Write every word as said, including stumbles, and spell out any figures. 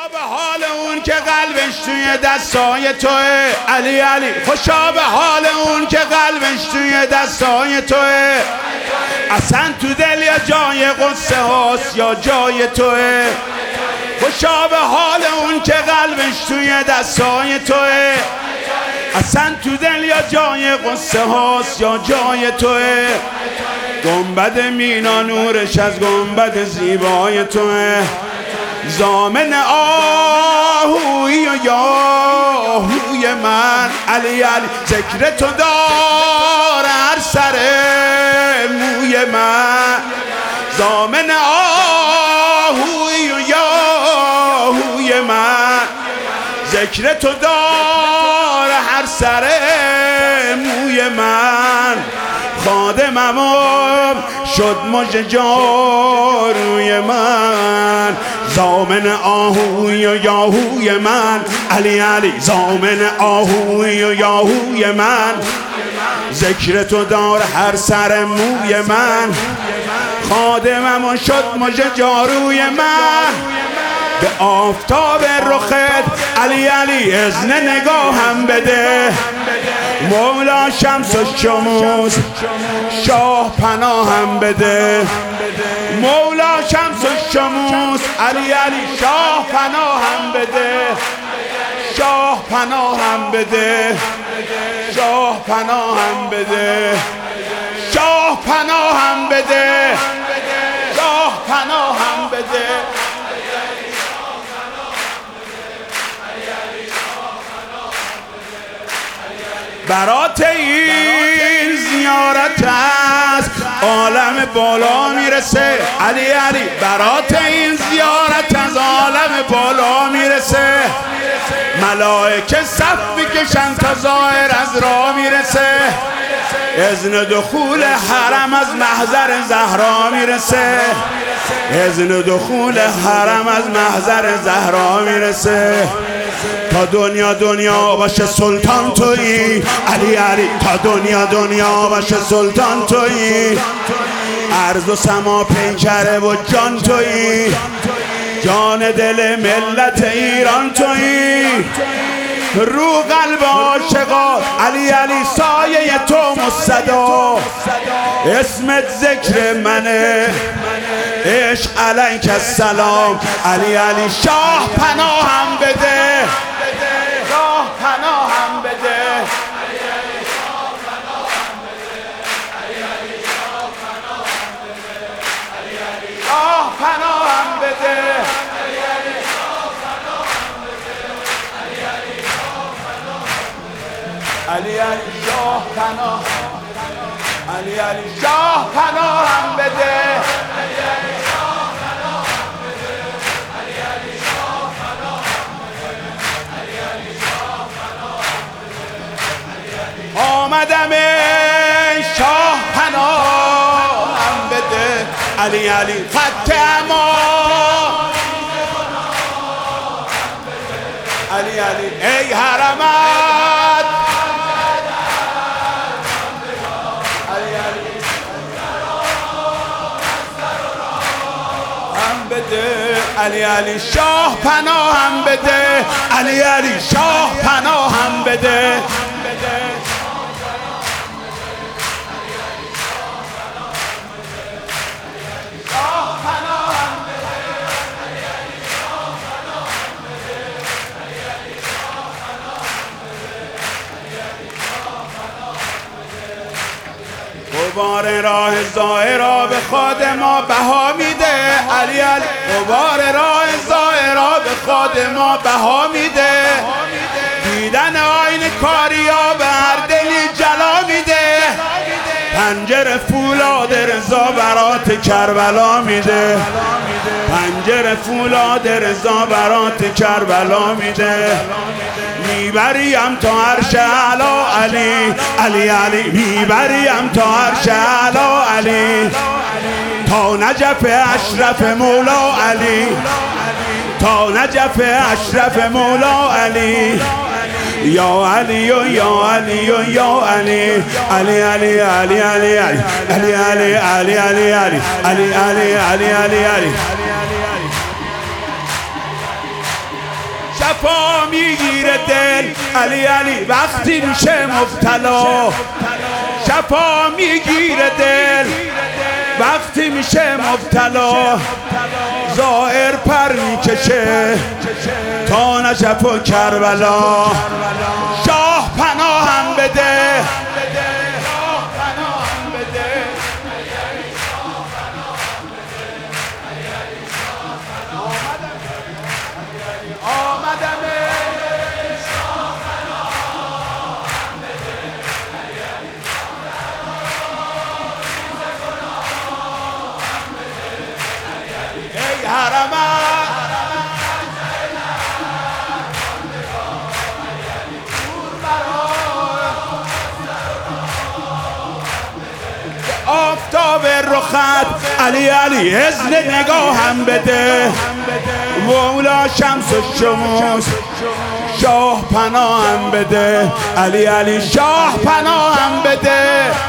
خوشا به حال اون که قلبش توی دستای توه علی علی. خوشا به حال اون که قلبش توی دستای توه. اصلا تو دل یا جای قصه هاست یا جای توه. خوشا به حال اون که قلبش توی دستای توه. اصلا تو دل یا جای قصه هاست یا جای توه. گنبد مینا نورش از گنبد زیبای توه. زامن آهوی و یاهوی من علی علی. ذکر تو دار هر سر موی من. زامن آهوی و یاهوی من. ذکر تو دار هر سر موی من. خادمم شد مژه جاروی من. زامن آهوی و یاهوی من علی علی. زامن آهوی و یاهوی من. ذکر تو دار هر سر موی من. خادمم شد مژه جاروی من. به آفتاب رخت علی علی اذن نگاهم بده. مولا شمس و شموس شاه پناهم بده. مولا شمس و شموس علی علی شاه پناهم بده. شاه پناهم بده. شاه پناهم بده. شاه پناهم بده. شاه پناهم بده. برات این زیارت است عالم بالا میرسه علی علی. برات این زیارت از عالم بالا میرسه. ملائکه صف میکشن تا ظاهر از راه میرسه. اذن دخول حرم از محضر زهرا میرسه. اذن دخول حرم از محضر زهرا میرسه. تا دنیا دنیا باشه سلطان تویی علی علی. تا دنیا دنیا باشه سلطان تویی. ارض و سما پیکره و جان تویی. جان دل ملت ایران تویی. رو قلب عاشقا علی علی سایه تو مصدا. اسمت ذکر منه عشق علیک السلام علی علی. شاه پناهم بده. شاه پناهم بده. شاه پناهم بده. علی علی شاه پناه. علی علی شاه پناهم بده. آمدم ای شاه پناهم بده. علی علی خط اما علی علی ای حرمت. علی علی هم بده. علی علی شاه پناهم بده. علی علی شاه پناهم بده. غبار راه زائرا به خود ما بها میده علی علی. غبار راه زائرا به خود ما بها میده. دیدن آین کاریا به هر دلی جلا میده. پنجره فولاد رضا برات کربلا میده. پنجره فولاد رضا برات کربلا میده. میبریم تا عرش اعلا علی علی علی. میبریم تا عرش اعلا علی. تا نجف اشرف مولا علی. تا نجف اشرف مولا علی. یا علی و یا علی و یا علی. علی علی علی علی علی علی علی علی علی علی علی علی علی علی علی. شفا میگیره دل علی علی وقتی میشه مبتلا شفا میگیره دل وقتی میشه مبتلا زائر پر میکشه تا نجف و کربلا شاه پناهم بده آفتاب رخت علی علی اذن نگاهم بده مولا شمس و شموس شاه پناهم بده علی علی شاه پناهم بده